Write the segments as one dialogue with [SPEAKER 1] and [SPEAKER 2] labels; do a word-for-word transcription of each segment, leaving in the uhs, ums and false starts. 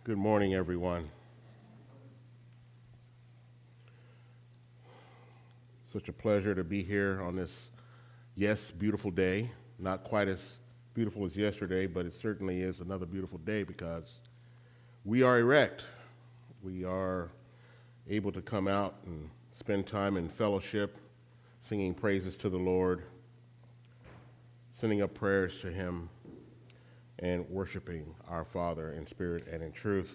[SPEAKER 1] Good morning, everyone. Such a pleasure to be here on this, yes, beautiful day. Not quite as beautiful as yesterday, but it certainly is another beautiful day because we are erect. We are able to come out and spend time in fellowship, singing praises to the Lord, sending up prayers to Him, and worshiping our Father in spirit and in truth.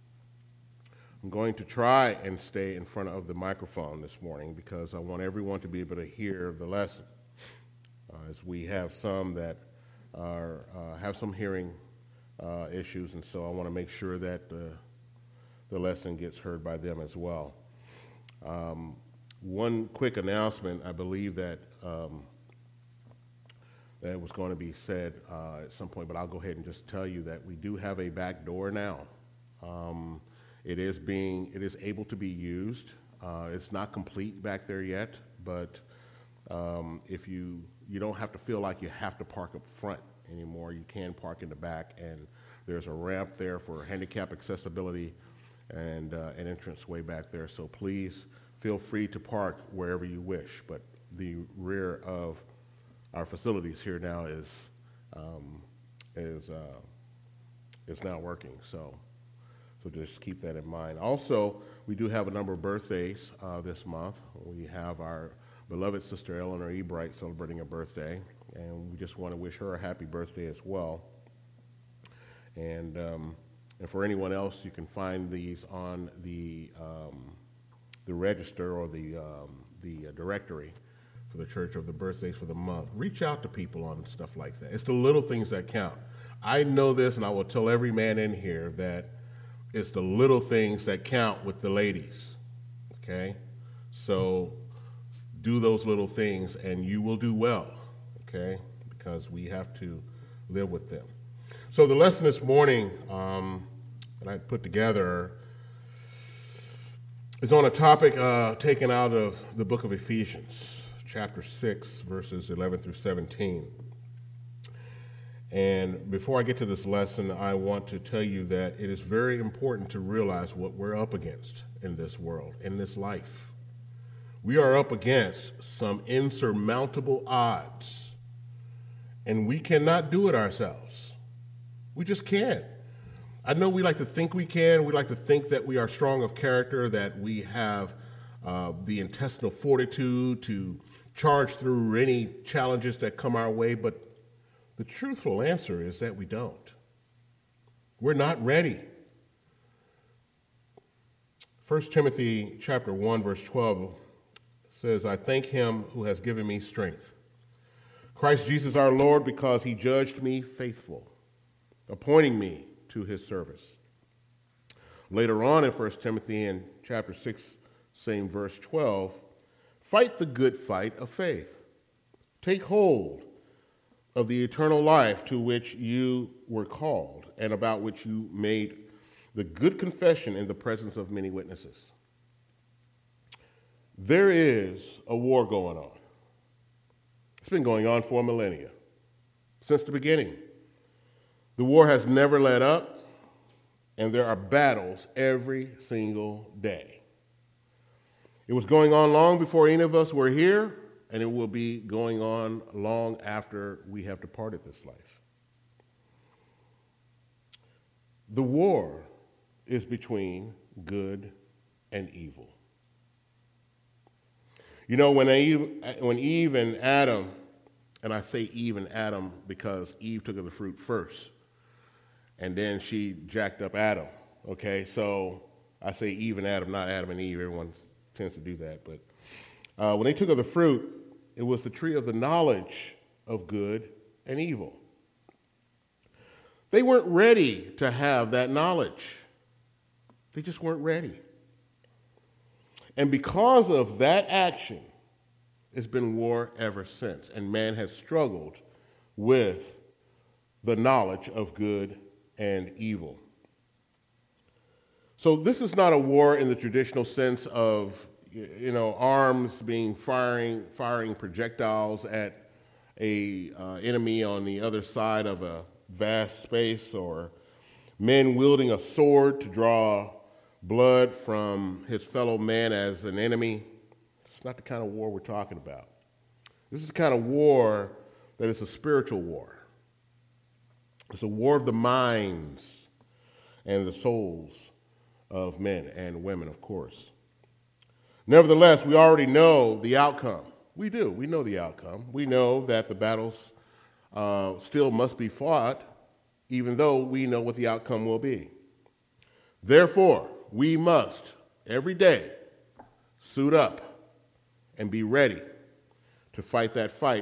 [SPEAKER 1] I'm going to try and stay in front of the microphone this morning because I want everyone to be able to hear the lesson, uh, as we have some that are uh, have some hearing uh, issues, and so I want to make sure that uh, the lesson gets heard by them as well. Um, one quick announcement, I believe that um, that was going to be said uh, at some point, but I'll go ahead and just tell you that we do have a back door now. Um, it is being, it is able to be used. Uh, it's not complete back there yet, but um, if you, you don't have to feel like you have to park up front anymore. You can park in the back, and there's a ramp there for handicap accessibility and uh, an entranceway back there. So please feel free to park wherever you wish, but the rear of our facilities here now is um, is uh, is now working, so so just keep that in mind. Also, we do have a number of birthdays uh, this month. We have our beloved sister Eleanor E. Bright celebrating a birthday, and we just want to wish her a happy birthday as well. And um, and for anyone else, you can find these on the um, the register or the um, the uh, directory for the church of the birthdays for the month. Reach out to people on stuff like that. It's the little things that count. I know this, and I will tell every man in here that it's the little things that count with the ladies, okay? So do those little things, and you will do well, okay? Because we have to live with them. So the lesson this morning um, that I put together is on a topic uh, taken out of the book of Ephesians, chapter six, verses eleven through seventeen. And before I get to this lesson, I want to tell you that it is very important to realize what we're up against in this world, in this life. We are up against some insurmountable odds, and we cannot do it ourselves. We just can't. I know we like to think we can. We like to think that we are strong of character, that we have uh, the intestinal fortitude to charge through any challenges that come our way, but the truthful answer is that we don't. We're not ready. First Timothy chapter one, verse twelve says, I thank him who has given me strength, Christ Jesus our Lord, because he judged me faithful, appointing me to his service. Later on in First Timothy in chapter six, same verse twelve, fight the good fight of faith. Take hold of the eternal life to which you were called and about which you made the good confession in the presence of many witnesses. There is a war going on. It's been going on for a millennia, since the beginning. The war has never let up, and there are battles every single day. It was going on long before any of us were here, and it will be going on long after we have departed this life. The war is between good and evil. You know, when Eve, when Eve and Adam, and I say Eve and Adam because Eve took of the fruit first, and then she jacked up Adam, okay? So I say Eve and Adam, not Adam and Eve. Everyone tends to do that, but uh, when they took of the fruit, it was the tree of the knowledge of good and evil. They weren't ready to have that knowledge. They just weren't ready. And because of that action, it's been war ever since, and man has struggled with the knowledge of good and evil. So this is not a war in the traditional sense of, you know, arms being firing firing projectiles at a uh, enemy on the other side of a vast space, or men wielding a sword to draw blood from his fellow man as an enemy. It's not the kind of war we're talking about. This is the kind of war that is a spiritual war. It's a war of the minds and the souls of men and women, of course. Nevertheless, we already know the outcome. We do. We know the outcome. We know that the battles uh, still must be fought, even though we know what the outcome will be. Therefore, we must, every day, suit up and be ready to fight that fight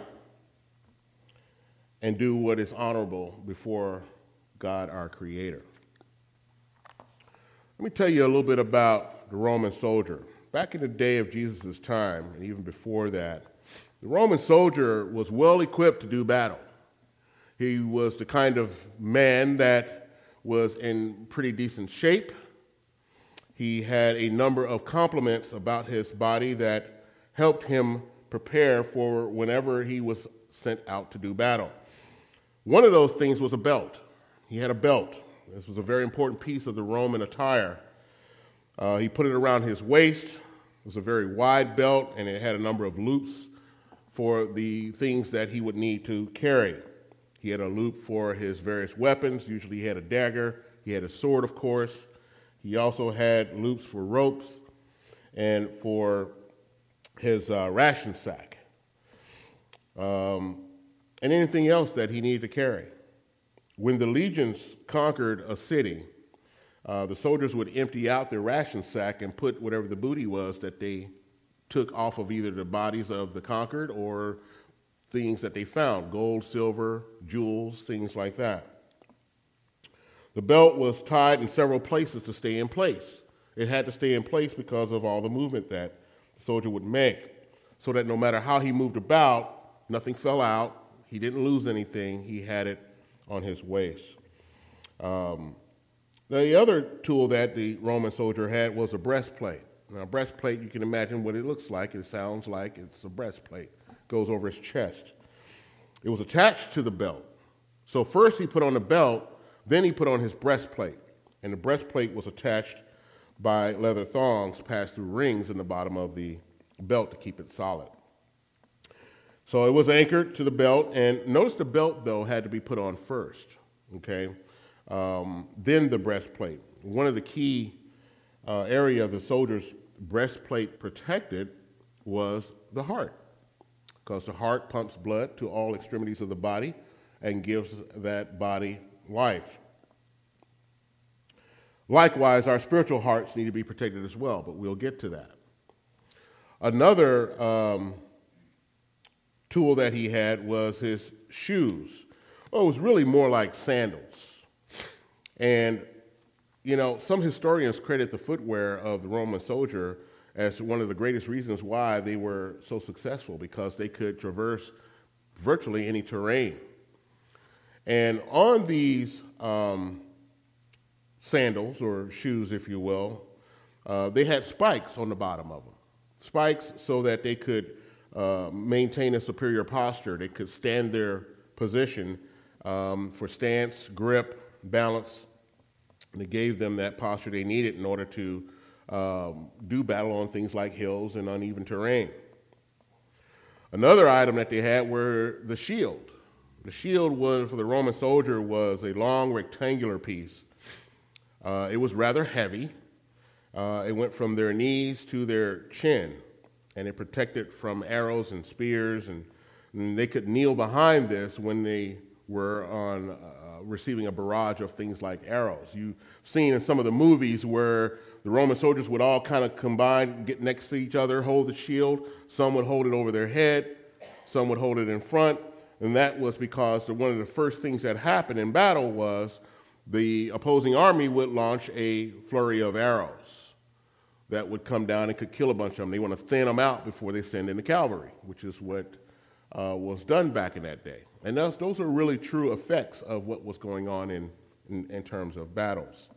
[SPEAKER 1] and do what is honorable before God, our Creator. Let me tell you a little bit about the Roman soldier. Back in the day of Jesus' time, and even before that, the Roman soldier was well equipped to do battle. He was the kind of man that was in pretty decent shape. He had a number of complements about his body that helped him prepare for whenever he was sent out to do battle. One of those things was a belt. He had a belt. This was a very important piece of the Roman attire. Uh, he put it around his waist. It was a very wide belt, and it had a number of loops for the things that he would need to carry. He had a loop for his various weapons. Usually he had a dagger. He had a sword, of course. He also had loops for ropes and for his uh, ration sack. Um, and anything else that he needed to carry. When the legions conquered a city, uh, the soldiers would empty out their ration sack and put whatever the booty was that they took off of either the bodies of the conquered or things that they found, gold, silver, jewels, things like that. The belt was tied in several places to stay in place. It had to stay in place because of all the movement that the soldier would make, so that no matter how he moved about, nothing fell out. He didn't lose anything. He had it on his waist. Um, the other tool that the Roman soldier had was a breastplate. Now, a breastplate, you can imagine what it looks like. It sounds like it's a breastplate. It goes over his chest. It was attached to the belt. So first he put on the belt, then he put on his breastplate. And the breastplate was attached by leather thongs passed through rings in the bottom of the belt to keep it solid. So it was anchored to the belt, and notice the belt, though, had to be put on first, okay? Um, then the breastplate. One of the key uh, area of the soldier's breastplate protected was the heart, because the heart pumps blood to all extremities of the body and gives that body life. Likewise, our spiritual hearts need to be protected as well, but we'll get to that. Another um, tool that he had was his shoes. Well, it was really more like sandals. And, you know, some historians credit the footwear of the Roman soldier as one of the greatest reasons why they were so successful, because they could traverse virtually any terrain. And on these um, sandals, or shoes, if you will, uh, they had spikes on the bottom of them. Spikes so that they could uh, maintain a superior posture. They could stand their position um, for stance, grip, balance. And it gave them that posture they needed in order to um, do battle on things like hills and uneven terrain. Another item that they had were the shield. The shield was, for the Roman soldier, was a long rectangular piece. Uh, it was rather heavy. Uh, it went from their knees to their chin, and it protected from arrows and spears, and, and they could kneel behind this when they were on uh, receiving a barrage of things like arrows. You've seen in some of the movies where the Roman soldiers would all kind of combine, get next to each other, hold the shield. Some would hold it over their head, some would hold it in front, and that was because one of the first things that happened in battle was the opposing army would launch a flurry of arrows that would come down and could kill a bunch of them. They want to thin them out before they send in the cavalry, which is what uh, was done back in that day. And those, those are really true effects of what was going on in, in, in terms of battles.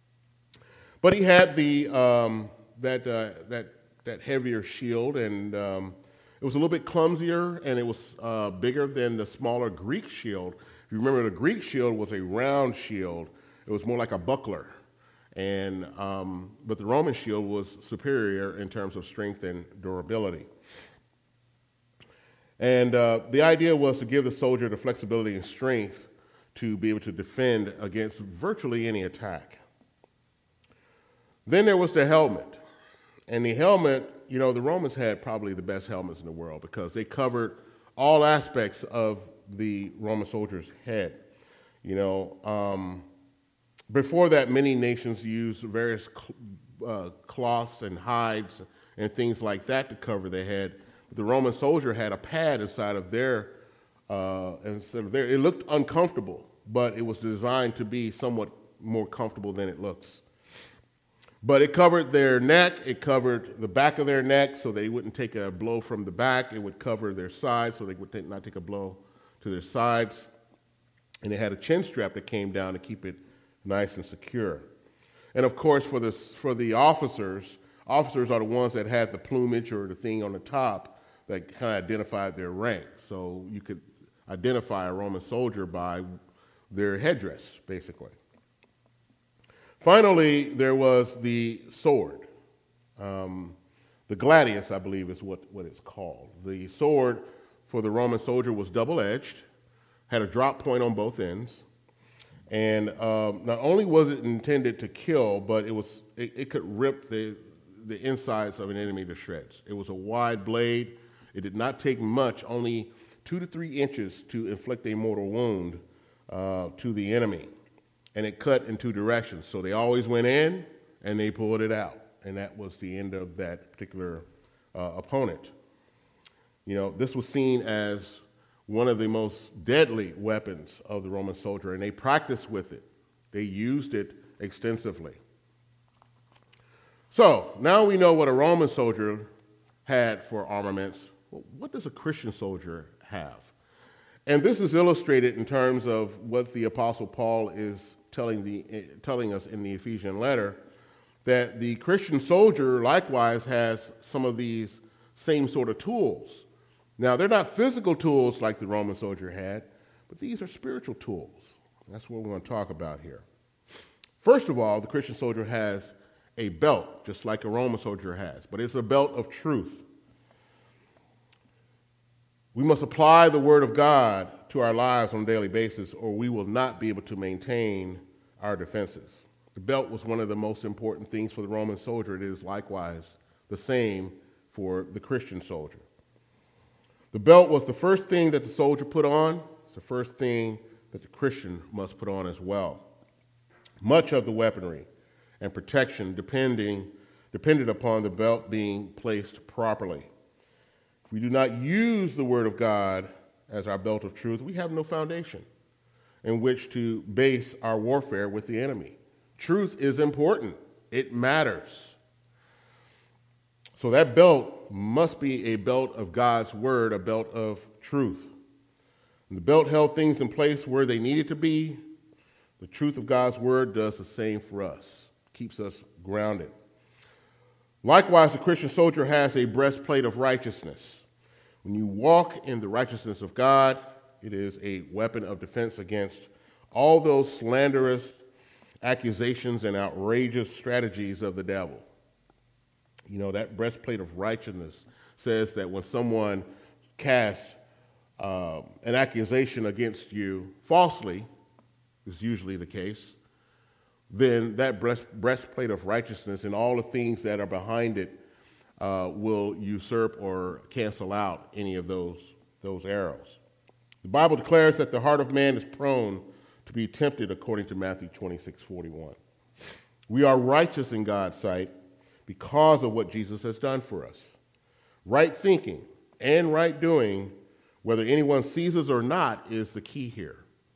[SPEAKER 1] But he had the um, that, uh, that, that heavier shield, and um, it was a little bit clumsier, and it was uh, bigger than the smaller Greek shield. If you remember, the Greek shield was a round shield, It was more like a buckler. And, um, but the Roman shield was superior in terms of strength and durability. And uh, the idea was to give the soldier the flexibility and strength to be able to defend against virtually any attack. Then there was the helmet. And the helmet, you know, the Romans had probably the best helmets in the world because they covered all aspects of the Roman soldier's head. You know, um, before that, many nations used various cl- uh, cloths and hides and things like that to cover their head. But the Roman soldier had a pad inside of their, uh, instead of their, it looked uncomfortable, but it was designed to be somewhat more comfortable than it looks. But it covered their neck, it covered the back of their neck so they wouldn't take a blow from the back. It would cover their sides so they would take, not take a blow to their sides. And it had a chin strap that came down to keep it nice and secure. And of course, for the, for the officers, officers are the ones that had the plumage or the thing on the top that kind of identified their rank. So you could identify a Roman soldier by their headdress, basically. Finally, there was the sword. Um, the gladius, I believe, is what, what it's called. The sword for the Roman soldier was double-edged, had a drop point on both ends, and um, not only was it intended to kill, but it was it, it could rip the, the insides of an enemy to shreds. It was a wide blade. It did not take much, only two to three inches to inflict a mortal wound uh, to the enemy. And it cut in two directions. So they always went in and they pulled it out. And that was the end of that particular uh, opponent. You know, this was seen as one of the most deadly weapons of the Roman soldier, and they practiced with it. They used it extensively. So now we know what a Roman soldier had for armaments. Well, what does a Christian soldier have? And this is illustrated in terms of what the Apostle Paul is telling, the, telling us in the Ephesian letter, that the Christian soldier likewise has some of these same sort of tools. Now, they're not physical tools like the Roman soldier had, but these are spiritual tools. That's what we're going to talk about here. First of all, the Christian soldier has a belt, just like a Roman soldier has, but it's a belt of truth. We must apply the Word of God to our lives on a daily basis, or we will not be able to maintain our defenses. The belt was one of the most important things for the Roman soldier. It is likewise the same for the Christian soldier. The belt was the first thing that the soldier put on. It's the first thing that the Christian must put on as well. Much of the weaponry and protection depending, depended upon the belt being placed properly. If we do not use the Word of God as our belt of truth, we have no foundation in which to base our warfare with the enemy. Truth is important. It matters. So that belt must be a belt of God's Word, a belt of truth. And the belt held things in place where they needed to be. The truth of God's Word does the same for us, keeps us grounded. Likewise, the Christian soldier has a breastplate of righteousness. When you walk in the righteousness of God, it is a weapon of defense against all those slanderous accusations and outrageous strategies of the devil. You know, that breastplate of righteousness says that when someone casts uh, an accusation against you falsely, is usually the case, then that breast, breastplate of righteousness and all the things that are behind it uh, will usurp or cancel out any of those, those arrows. The Bible declares that the heart of man is prone to be tempted according to Matthew twenty-six forty-one. We are righteous in God's sight because of what Jesus has done for us. Right thinking and right doing, whether anyone sees us or not, is the key here.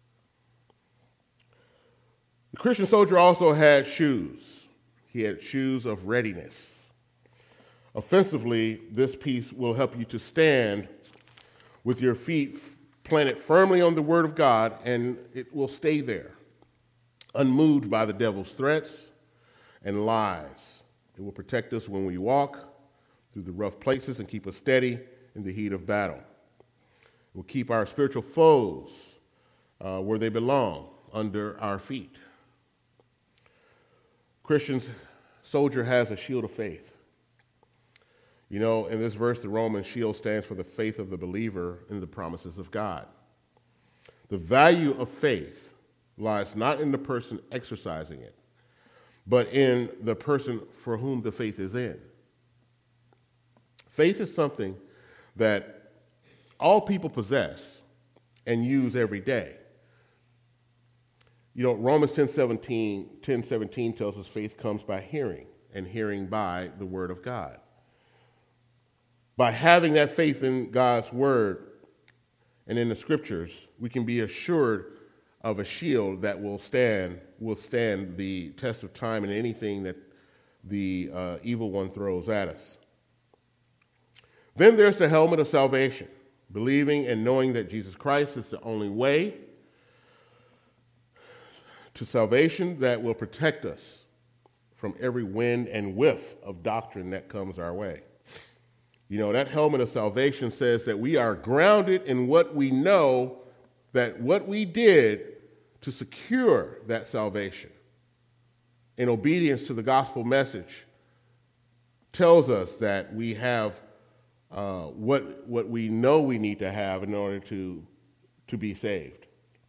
[SPEAKER 1] The Christian soldier also had shoes. He had shoes of readiness. Offensively, this piece will help you to stand with your feet planted firmly on the Word of God, and it will stay there, unmoved by the devil's threats and lies. It will protect us when we walk through the rough places and keep us steady in the heat of battle. It will keep our spiritual foes uh, where they belong, under our feet. Christian soldier has a shield of faith. You know, in this verse, the Roman shield stands for the faith of the believer in the promises of God. The value of faith lies not in the person exercising it, but in the person for whom the faith is in. Faith is something that all people possess and use every day. You know, Romans ten seventeen, ten seventeen tells us faith comes by hearing, and hearing by the word of God. By having that faith in God's word and in the scriptures, we can be assured of a shield that will stand, will stand the test of time and anything that the uh, evil one throws at us. Then there's the helmet of salvation, believing and knowing that Jesus Christ is the only way to salvation that will protect us from every wind and whiff of doctrine that comes our way. You know, that helmet of salvation says that we are grounded in what we know, that what we did to secure that salvation in obedience to the gospel message tells us that we have uh, what, what we know we need to have in order to, to be saved.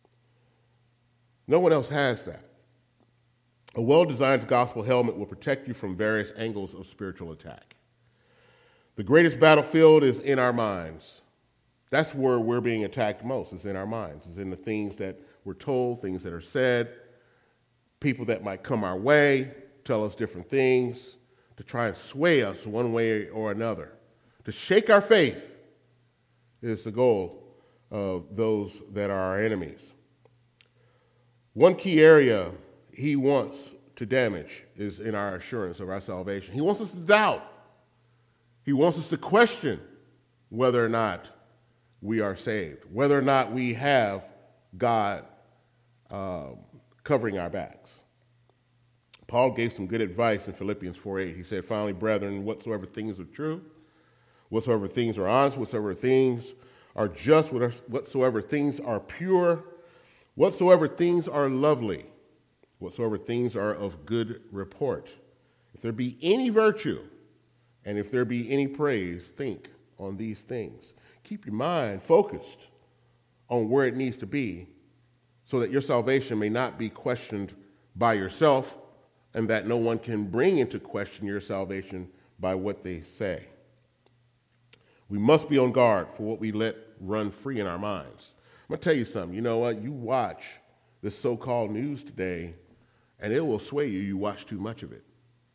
[SPEAKER 1] No one else has that. A well-designed gospel helmet will protect you from various angles of spiritual attack. The greatest battlefield is in our minds. That's where we're being attacked most, is in our minds. It's in the things that we're told, things that are said, people that might come our way, tell us different things, to try and sway us one way or another. To shake our faith is the goal of those that are our enemies. One key area he wants to damage is in our assurance of our salvation. He wants us to doubt. He wants us to question whether or not we are saved, whether or not we have God uh, covering our backs. Paul gave some good advice in Philippians four eight. He said, finally, brethren, whatsoever things are true, whatsoever things are honest, whatsoever things are just, whatsoever things are pure, whatsoever things are lovely, whatsoever things are of good report, if there be any virtue, and if there be any praise, think on these things. Keep your mind focused on where it needs to be so that your salvation may not be questioned by yourself and that no one can bring into question your salvation by what they say. We must be on guard for what we let run free in our minds. I'm going to tell you something. You know what? You watch this so-called news today, and it will sway you. You watch too much of it.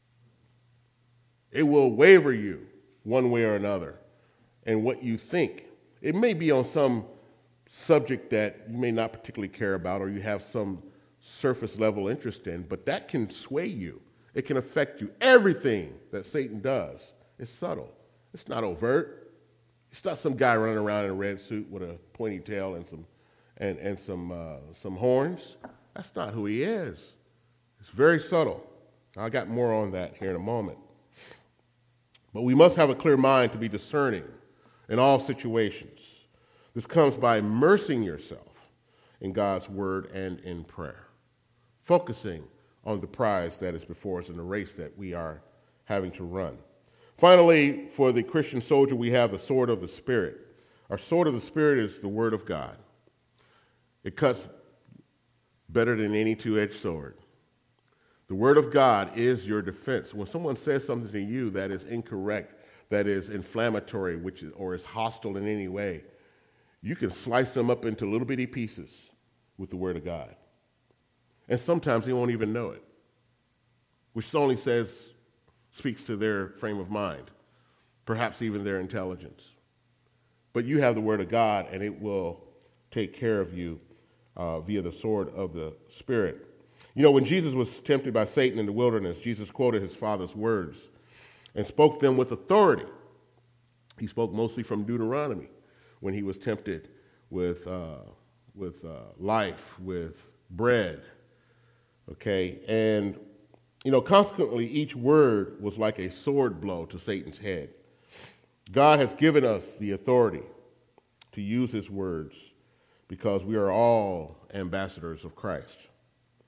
[SPEAKER 1] It will waver you one way or another in what you think. It may be on some subject that you may not particularly care about or you have some surface level interest in, but that can sway you. It can affect you. Everything that Satan does is subtle. It's not overt. It's not some guy running around in a red suit with a pointy tail and some and, and some uh, some horns. That's not who he is. It's very subtle. I got more on that here in a moment. But we must have a clear mind to be discerning in all situations. This comes by immersing yourself in God's word and in prayer, focusing on the prize that is before us in the race that we are having to run. Finally, for the Christian soldier, we have the sword of the Spirit. Our sword of the Spirit is the word of God. It cuts better than any two-edged sword. The word of God is your defense. When someone says something to you that is incorrect, that is inflammatory, which is, or is hostile in any way, you can slice them up into little bitty pieces with the word of God. And sometimes they won't even know it, which only says, speaks to their frame of mind, perhaps even their intelligence. But you have the word of God, and it will take care of you uh, via the sword of the Spirit. You know, when Jesus was tempted by Satan in the wilderness, Jesus quoted his Father's words and spoke them with authority. He spoke mostly from Deuteronomy when he was tempted with, uh, with uh, life, with bread, okay? And, you know, consequently, each word was like a sword blow to Satan's head. God has given us the authority to use his words because we are all ambassadors of Christ.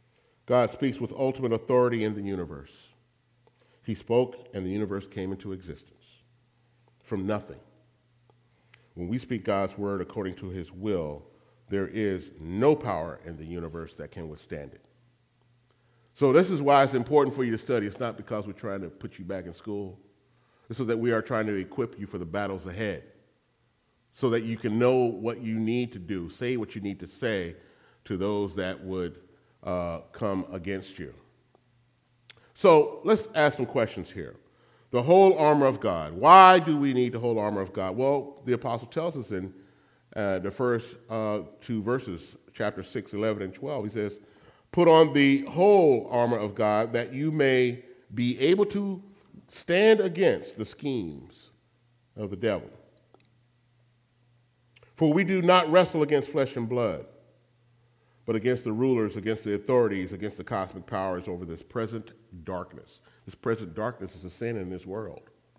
[SPEAKER 1] God speaks with ultimate authority in the universe. He spoke, and the universe came into existence from nothing. When we speak God's word according to his will, there is no power in the universe that can withstand it. So this is why it's important for you to study. It's not because we're trying to put you back in school. It's so that we are trying to equip you for the battles ahead, so that you can know what you need to do, say what you need to say to those that would uh, come against you. So let's ask some questions here. The whole armor of God. Why do we need the whole armor of God? Well, the apostle tells us in uh, the first uh, two verses, chapter six, eleven, and twelve. He says, put on the whole armor of God that you may be able to stand against the schemes of the devil. For we do not wrestle against flesh and blood, but against the rulers, against the authorities, against the cosmic powers over this present darkness. This present darkness is a sin in this world.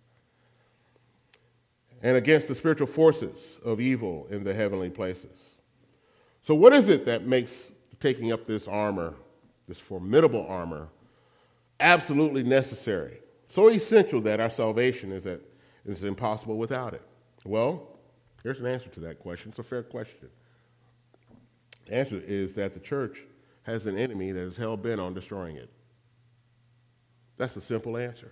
[SPEAKER 1] And against the spiritual forces of evil in the heavenly places. So what is it that makes taking up this armor, this formidable armor, absolutely necessary? So essential that our salvation is that is impossible without it. Well, here's an answer to that question. It's a fair question. The answer is that the church has an enemy that is hell-bent on destroying it. That's a simple answer.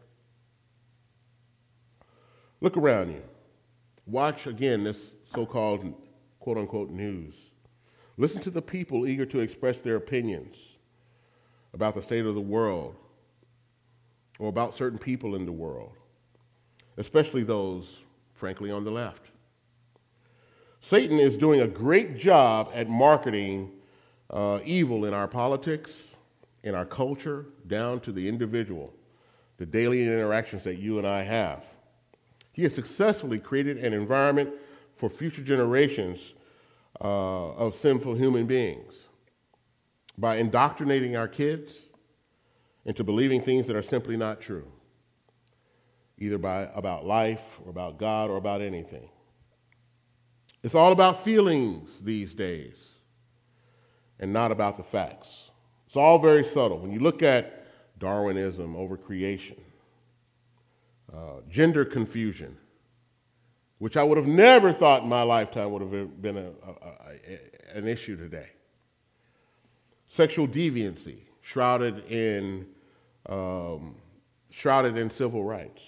[SPEAKER 1] Look around you. Watch again this so-called quote-unquote news. Listen to the people eager to express their opinions about the state of the world or about certain people in the world, especially those, frankly, on the left. Satan is doing a great job at marketing uh, evil in our politics, in our culture, down to the individual, the daily interactions that you and I have. He has successfully created an environment for future generations uh, of sinful human beings by indoctrinating our kids into believing things that are simply not true, either by, about life or about God or about anything. It's all about feelings these days and not about the facts. It's all very subtle. When you look at Darwinism over creation, uh, gender confusion, which I would have never thought in my lifetime would have been a, a, a, an issue today. Sexual deviancy, shrouded in, um, shrouded in civil rights.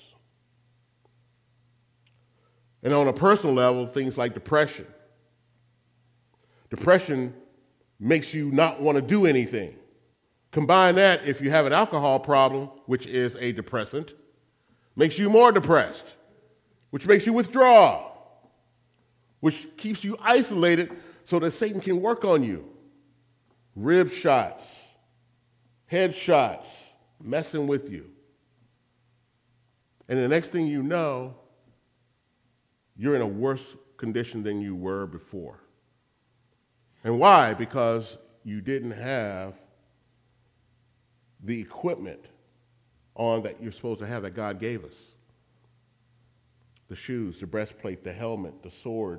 [SPEAKER 1] And on a personal level, things like depression. Depression makes you not want to do anything. Combine that, if you have an alcohol problem, which is a depressant, makes you more depressed, which makes you withdraw, which keeps you isolated so that Satan can work on you. Rib shots, head shots, messing with you. And the next thing you know, you're in a worse condition than you were before. And why? Because you didn't have the equipment on that you're supposed to have that God gave us. The shoes, the breastplate, the helmet, the sword,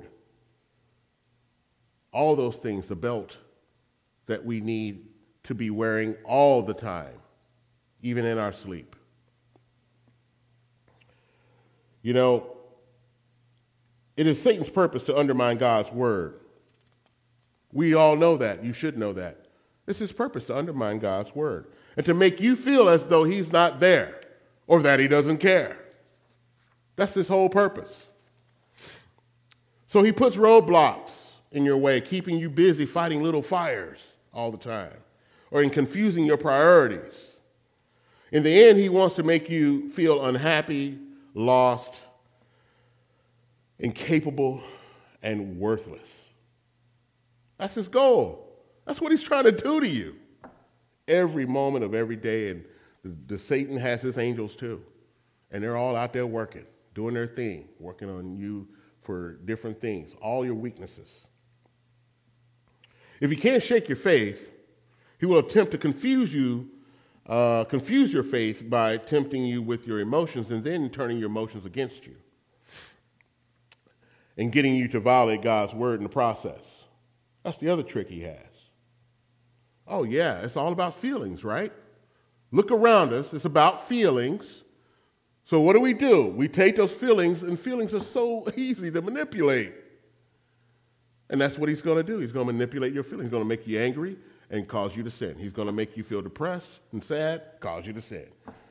[SPEAKER 1] all those things, the belt that we need to be wearing all the time, even in our sleep. You know, it is Satan's purpose to undermine God's word. We all know that. You should know that. It's his purpose to undermine God's word and to make you feel as though he's not there or that he doesn't care. That's his whole purpose. So he puts roadblocks in your way, keeping you busy fighting little fires all the time or in confusing your priorities. In the end, he wants to make you feel unhappy, lost, incapable, and worthless. That's his goal. That's what he's trying to do to you every moment of every day. And the, the Satan has his angels too. And they're all out there working, doing their thing, working on you for different things, all your weaknesses. If he can't shake your faith, he will attempt to confuse you, uh, confuse your faith by tempting you with your emotions and then turning your emotions against you and getting you to violate God's word in the process. That's the other trick he has. Oh, yeah, it's all about feelings, right? Look around us. It's about feelings. So what do we do? We take those feelings, and feelings are so easy to manipulate. And that's what he's going to do. He's going to manipulate your feelings. He's going to make you angry and cause you to sin. He's going to make you feel depressed and sad, cause you to sin.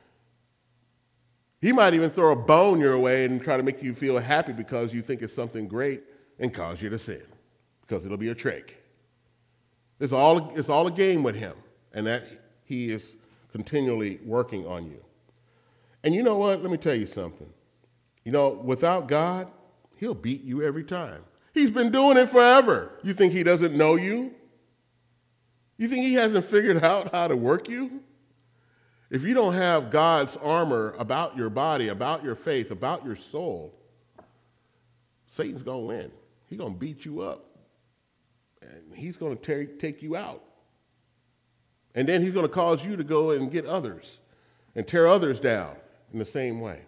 [SPEAKER 1] He might even throw a bone your way and try to make you feel happy because you think it's something great and cause you to sin, because it'll be a trick. It's all, it's all a game with him, and that he is continually working on you. And you know what? Let me tell you something. You know, without God, he'll beat you every time. He's been doing it forever. You think he doesn't know you? You think he hasn't figured out how to work you? If you don't have God's armor about your body, about your faith, about your soul, Satan's going to win. He's going to beat you up. And he's going to take you out. And then he's going to cause you to go and get others and tear others down in the same way.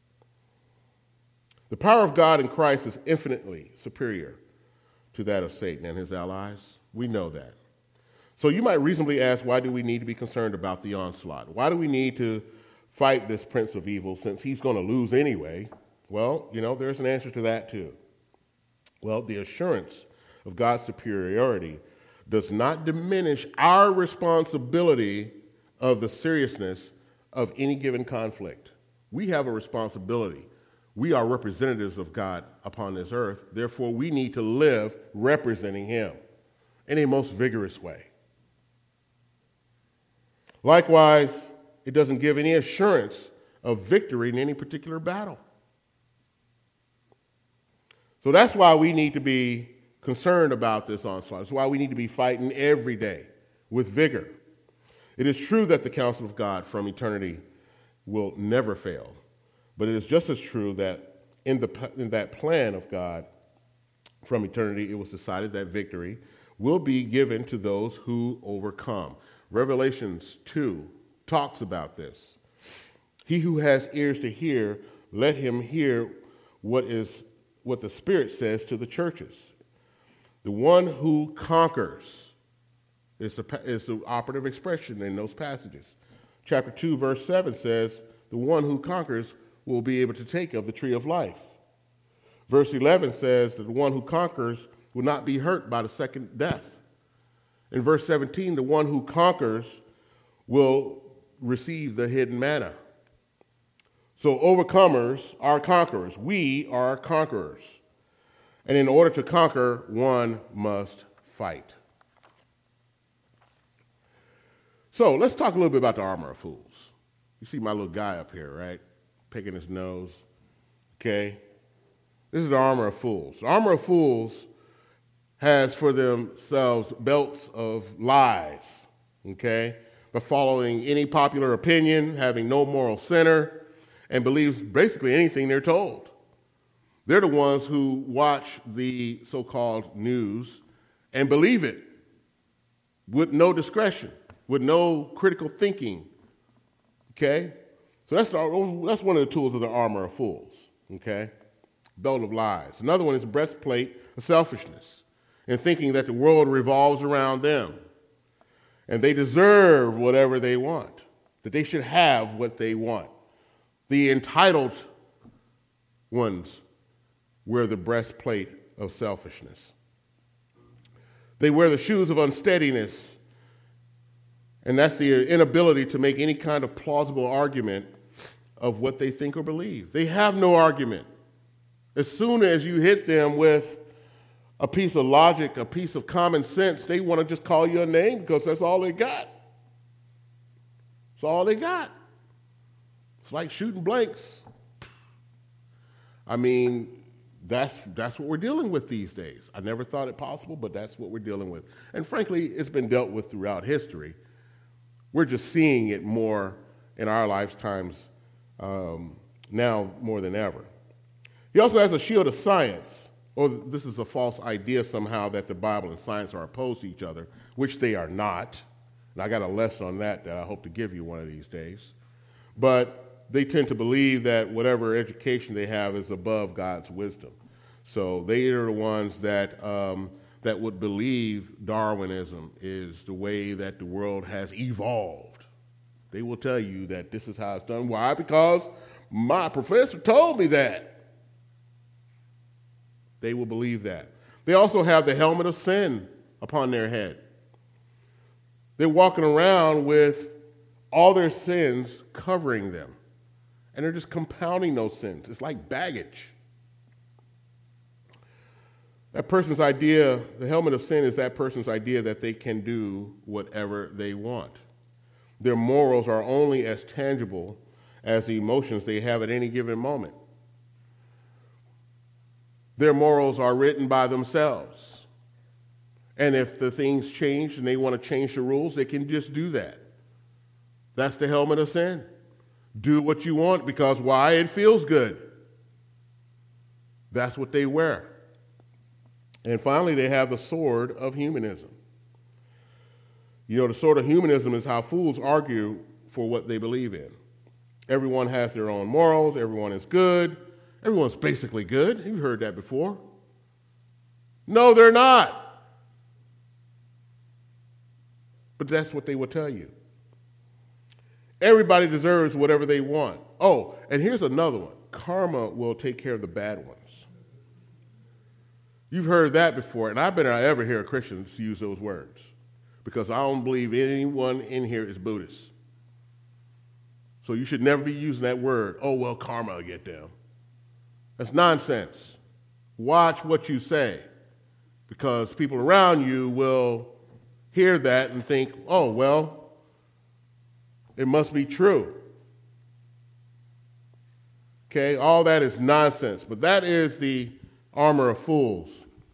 [SPEAKER 1] The power of God in Christ is infinitely superior to that of Satan and his allies. We know that. So you might reasonably ask, why do we need to be concerned about the onslaught? Why do we need to fight this prince of evil since he's going to lose anyway? Well, you know, there's an answer to that too. Well, the assurance of God's superiority does not diminish our responsibility of the seriousness of any given conflict. We have a responsibility. We are representatives of God upon this earth. Therefore, we need to live representing him in a most vigorous way. Likewise, it doesn't give any assurance of victory in any particular battle. So that's why we need to be concerned about this onslaught. That's why we need to be fighting every day with vigor. It is true that the counsel of God from eternity will never fail. But it is just as true that in, the, in that plan of God from eternity, it was decided that victory will be given to those who overcome. Revelations two talks about this. He who has ears to hear, let him hear what is what the Spirit says to the churches. The one who conquers is the, is the operative expression in those passages. Chapter two, verse seven says, the one who conquers will be able to take of the tree of life. Verse eleven says that the one who conquers will not be hurt by the second death. In verse seventeen, the one who conquers will receive the hidden manna. So overcomers are conquerors. We are conquerors. And in order to conquer, one must fight. So let's talk a little bit about the armor of fools. You see my little guy up here, right? Picking his nose. Okay? This is the armor of fools. The armor of fools has for themselves belts of lies, okay? By following any popular opinion, having no moral center, and believes basically anything they're told. They're the ones who watch the so-called news and believe it with no discretion, with no critical thinking, okay? So that's, the, that's one of the tools of the armor of fools, okay? Belt of lies. Another one is breastplate of selfishness, and thinking that the world revolves around them, and they deserve whatever they want, that they should have what they want. The entitled ones wear the breastplate of selfishness. They wear the shoes of unsteadiness, and that's the inability to make any kind of plausible argument of what they think or believe. They have no argument. As soon as you hit them with a piece of logic, a piece of common sense, they want to just call you a name because that's all they got. That's all they got. It's like shooting blanks. I mean, that's that's what we're dealing with these days. I never thought it possible, but that's what we're dealing with. And frankly, it's been dealt with throughout history. We're just seeing it more in our lifetimes um, now more than ever. He also has a shield of science. Or this is a false idea somehow that the Bible and science are opposed to each other, which they are not. And I got a lesson on that that I hope to give you one of these days. But they tend to believe that whatever education they have is above God's wisdom. So they are the ones that um, that would believe Darwinism is the way that the world has evolved. They will tell you that this is how it's done. Why? Because my professor told me that. They will believe that. They also have the helmet of sin upon their head. They're walking around with all their sins covering them. And they're just compounding those sins. It's like baggage. That person's idea, the helmet of sin is that person's idea that they can do whatever they want. Their morals are only as tangible as the emotions they have at any given moment. Their morals are written by themselves. And if the things change and they want to change the rules, they can just do that. That's the helmet of sin. Do what you want because why? It feels good. That's what they wear. And finally, they have the sword of humanism. You know, the sword of humanism is how fools argue for what they believe in. Everyone has their own morals. Everyone is good. Everyone's basically good. You've heard that before. No, they're not. But that's what they will tell you. Everybody deserves whatever they want. Oh, and here's another one. Karma will take care of the bad ones. You've heard that before, and I better not ever hear Christians use those words because I don't believe anyone in here is Buddhist. So you should never be using that word, oh, well, karma will get them. That's nonsense. Watch what you say because people around you will hear that and think, oh, well, it must be true. Okay, all that is nonsense, but that is the armor of fools.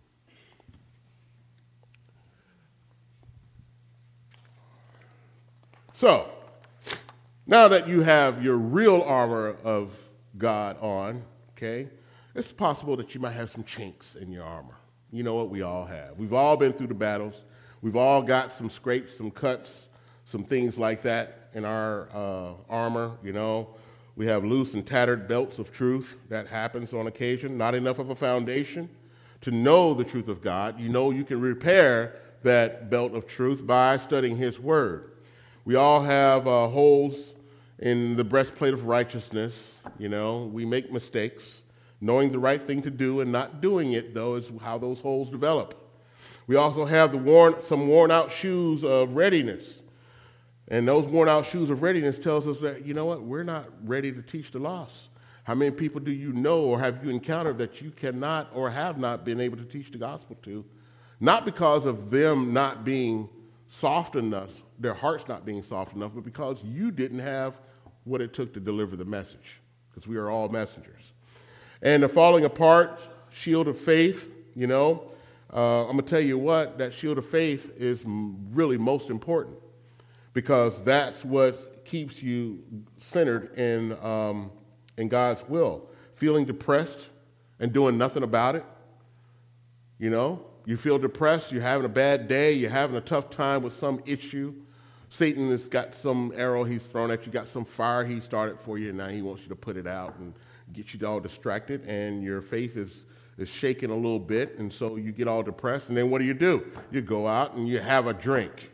[SPEAKER 1] So, now that you have your real armor of God on, okay, it's possible that you might have some chinks in your armor. You know what? We all have. We've all been through the battles. We've all got some scrapes, some cuts, some things like that in our uh, armor, you know. We have loose and tattered belts of truth. That happens on occasion. Not enough of a foundation to know the truth of God. You know you can repair that belt of truth by studying His Word. We all have uh, holes in the breastplate of righteousness. You know, we make mistakes. Knowing the right thing to do and not doing it, though, is how those holes develop. We also have the worn, some worn-out shoes of readiness. And those worn-out shoes of readiness tells us that, you know what, we're not ready to teach the lost. How many people do you know or have you encountered that you cannot or have not been able to teach the gospel to? Not because of them not being soft enough, their hearts not being soft enough, but because you didn't have what it took to deliver the message, because we are all messengers. And the falling apart shield of faith, you know, uh, I'm going to tell you what, that shield of faith is really most important because that's what keeps you centered in, um, in God's will. Feeling depressed and doing nothing about it, you know, you feel depressed, you're having a bad day, you're having a tough time with some issue. Satan has got some arrow he's thrown at you, got some fire he started for you, and now he wants you to put it out and get you all distracted, and your faith is, is shaking a little bit, and so you get all depressed, and then what do you do? You go out and you have a drink.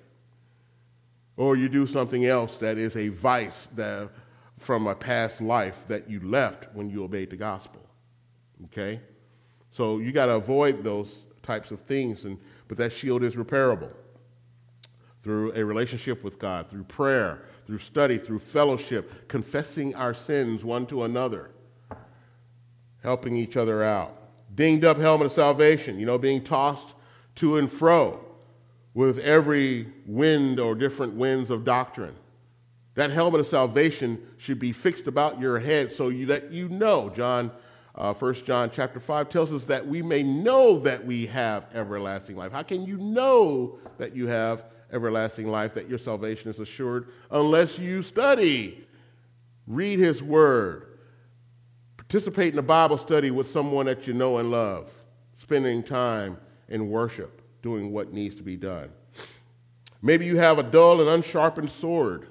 [SPEAKER 1] Or you do something else that is a vice that, from a past life that you left when you obeyed the gospel. Okay? So you got to avoid those types of things, and but that shield is repairable through a relationship with God, through prayer, through study, through fellowship, confessing our sins one to another, helping each other out. Dinged up helmet of salvation, you know, being tossed to and fro with every wind or different winds of doctrine. That helmet of salvation should be fixed about your head so you, that you know. John, uh, First John chapter five tells us that we may know that we have everlasting life. How can you know that you have everlasting life, that your salvation is assured, unless you study, read His Word, participate in a Bible study with someone that you know and love, spending time in worship, doing what needs to be done. Maybe you have a dull and unsharpened sword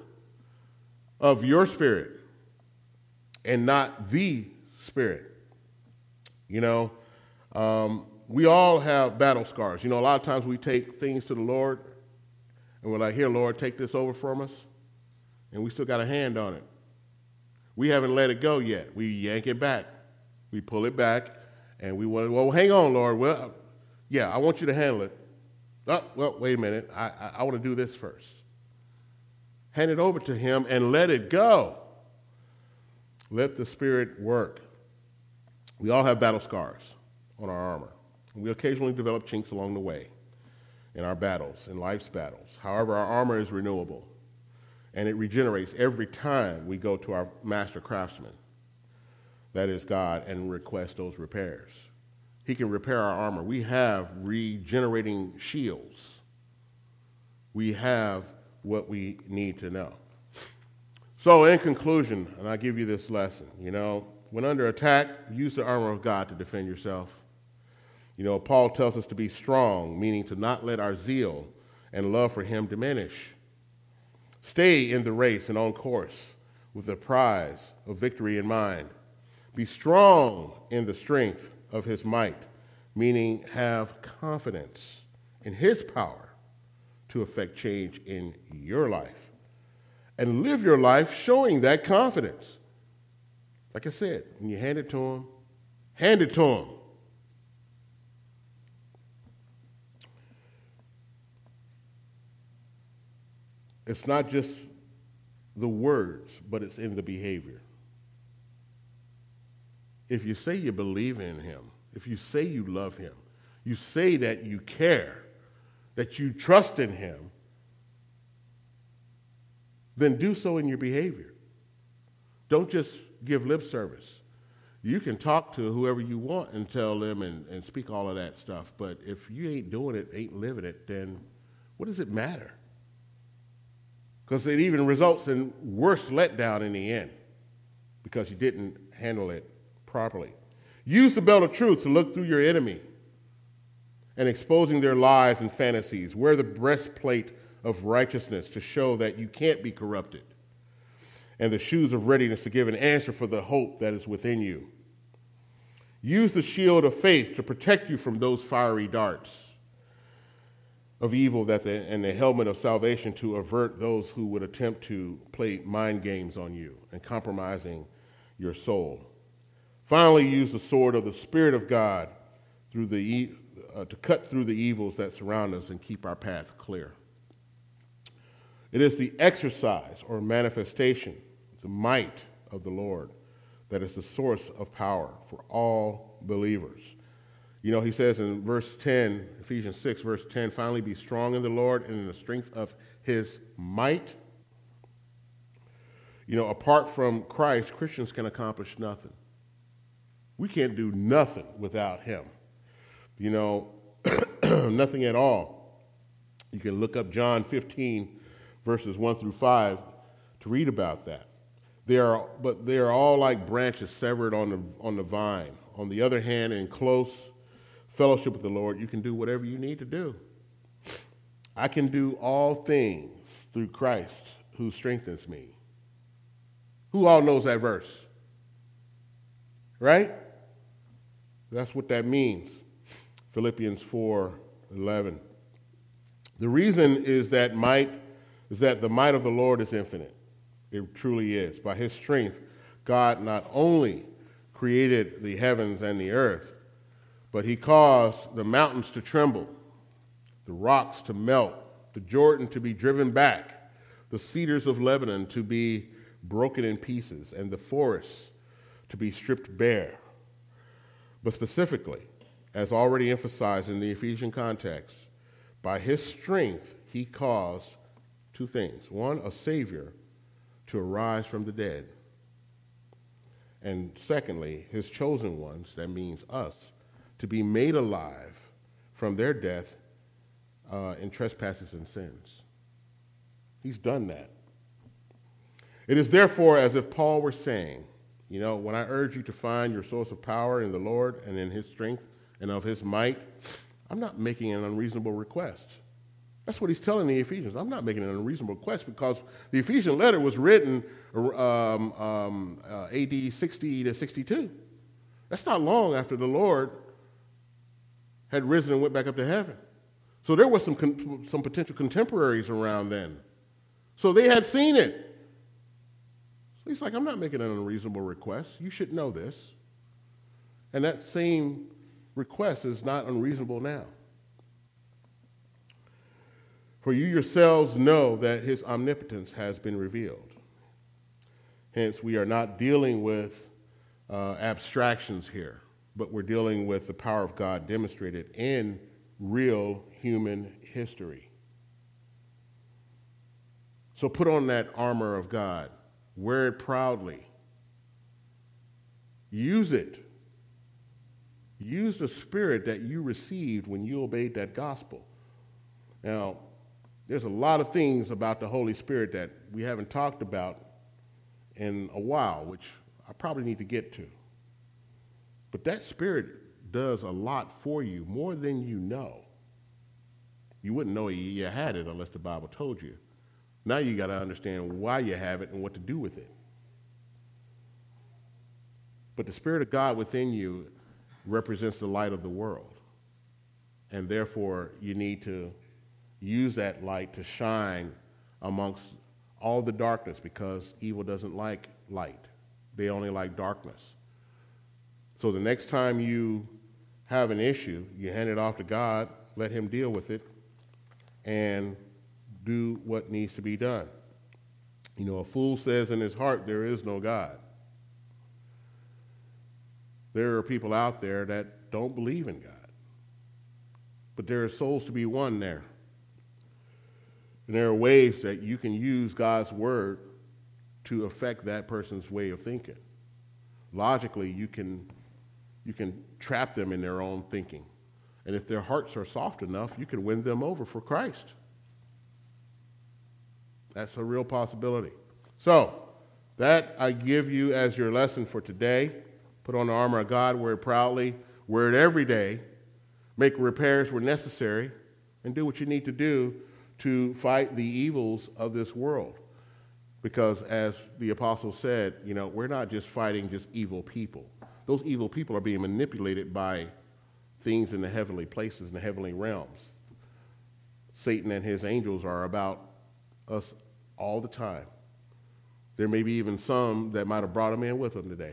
[SPEAKER 1] of your spirit and not the Spirit. You know, um, we all have battle scars. You know, a lot of times we take things to the Lord, and we're like, here, Lord, take this over from us, and we still got a hand on it. We haven't let it go yet. We yank it back. We pull it back, and we want, well, hang on, Lord. Well, yeah, I want you to handle it. Oh, well, wait a minute. I, I, I want to do this first. Hand it over to him and let it go. Let the Spirit work. We all have battle scars on our armor. We occasionally develop chinks along the way in our battles, in life's battles. However, our armor is renewable, and it regenerates every time we go to our master craftsman, that is God, and request those repairs. He can repair our armor. We have regenerating shields. We have what we need to know. So in conclusion, and I give you this lesson, you know, when under attack, use the armor of God to defend yourself. You know, Paul tells us to be strong, meaning to not let our zeal and love for him diminish. Stay in the race and on course with the prize of victory in mind. Be strong in the strength of his might, meaning have confidence in his power to effect change in your life. And live your life showing that confidence. Like I said, when you hand it to him, hand it to him. It's not just the words, but it's in the behavior. If you say you believe in him, if you say you love him, you say that you care, that you trust in him, then do so in your behavior. Don't just give lip service. You can talk to whoever you want and tell them and, and speak all of that stuff, but if you ain't doing it, ain't living it, then what does it matter? Because it even results in worse letdown in the end because you didn't handle it properly. Use the belt of truth to look through your enemy and exposing their lies and fantasies. Wear the breastplate of righteousness to show that you can't be corrupted, and the shoes of readiness to give an answer for the hope that is within you. Use the shield of faith to protect you from those fiery darts of evil that the, and the helmet of salvation to avert those who would attempt to play mind games on you and compromising your soul. Finally, use the sword of the Spirit of God through the, uh, to cut through the evils that surround us and keep our path clear. It is the exercise or manifestation, the might of the Lord, that is the source of power for all believers. You know, he says in verse ten, Ephesians six, verse ten, finally be strong in the Lord and in the strength of his might. You know, apart from Christ, Christians can accomplish nothing. We can't do nothing without him. You know, nothing at all. You can look up John fifteen, verses one through five to read about that. They are, but they are all like branches severed on the, on the vine. On the other hand, in close fellowship with the Lord, you can do whatever you need to do. I can do all things through Christ who strengthens me. Who all knows that verse? Right? That's what that means. Philippians four eleven. The reason is that might is that the might of the Lord is infinite. It truly is. By his strength, God not only created the heavens and the earth, but he caused the mountains to tremble, the rocks to melt, the Jordan to be driven back, the cedars of Lebanon to be broken in pieces, and the forests to be stripped bare. But specifically, as already emphasized in the Ephesian context, by his strength he caused two things. One, a Savior to arise from the dead. And secondly, his chosen ones, that means us, to be made alive from their death uh, in trespasses and sins. He's done that. It is therefore as if Paul were saying, you know, when I urge you to find your source of power in the Lord and in his strength and of his might, I'm not making an unreasonable request. That's what he's telling the Ephesians. I'm not making an unreasonable request because the Ephesian letter was written um, um, uh, A D sixty to sixty-two. That's not long after the Lord had risen and went back up to heaven. So there were some, con- some potential contemporaries around then. So they had seen it. So he's like, I'm not making an unreasonable request. You should know this. And that same request is not unreasonable now. For you yourselves know that his omnipotence has been revealed. Hence, we are not dealing with uh, abstractions here, but we're dealing with the power of God demonstrated in real human history. So put on that armor of God. Wear it proudly. Use it. Use the spirit that you received when you obeyed that gospel. Now, there's a lot of things about the Holy Spirit that we haven't talked about in a while, which I probably need to get to. But that spirit does a lot for you, more than you know. You wouldn't know you had it unless the Bible told you. Now you got to understand why you have it and what to do with it. But the Spirit of God within you represents the light of the world. And therefore, you need to use that light to shine amongst all the darkness, because evil doesn't like light. They only like darkness. So the next time you have an issue, you hand it off to God, let him deal with it, and do what needs to be done. You know, a fool says in his heart, there is no God. There are people out there that don't believe in God. But there are souls to be won there. And there are ways that you can use God's word to affect that person's way of thinking. Logically, you can, you can trap them in their own thinking. And if their hearts are soft enough, you can win them over for Christ. That's a real possibility. So, that I give you as your lesson for today. Put on the armor of God, wear it proudly, wear it every day, make repairs where necessary, and do what you need to do to fight the evils of this world. Because as the apostle said, you know, we're not just fighting just evil people. Those evil people are being manipulated by things in the heavenly places, in the heavenly realms. Satan and his angels are about us all the time. There may be even some that might have brought them in with them today.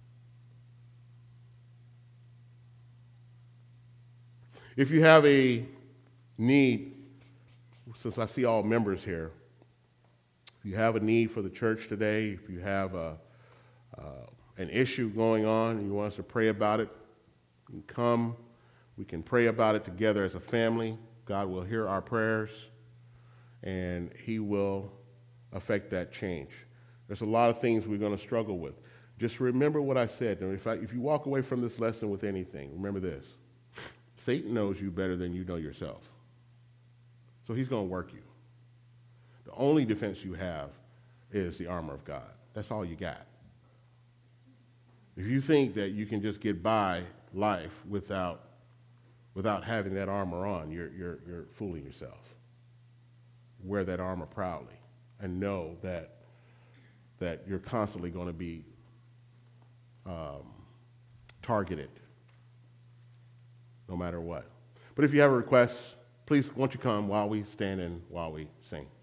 [SPEAKER 1] If you have a need, since I see all members here, if you have a need for the church today, if you have a, uh, an issue going on and you want us to pray about it, you can come. We can pray about it together as a family. God will hear our prayers, and he will affect that change. There's a lot of things we're going to struggle with. Just remember what I said. If, I, if you walk away from this lesson with anything, remember this. Satan knows you better than you know yourself. So he's going to work you. The only defense you have is the armor of God. That's all you got. If you think that you can just get by life without, without having that armor on, you're, you're, you're fooling yourself. Wear that armor proudly and know that, that you're constantly going to be um, targeted no matter what. But if you have a request, please, won't you come while we stand and while we sing.